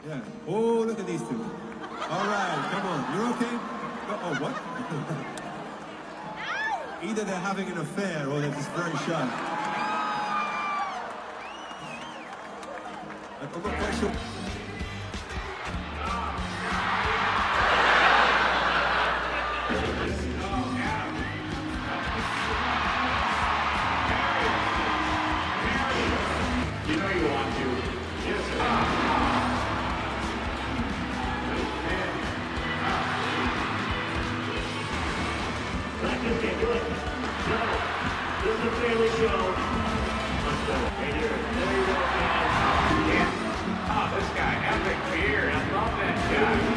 Yeah. Oh, look at these two. All right, come on. You're okay? Oh, what? Either they're having an affair or they're just very shy. I'm not quite sure. You know you want to. Yes, sir. Practice get good. No. This is a family show. Let's go. Right here. There you go, man. Yeah. Oh, this guy, epic beard. I love that guy.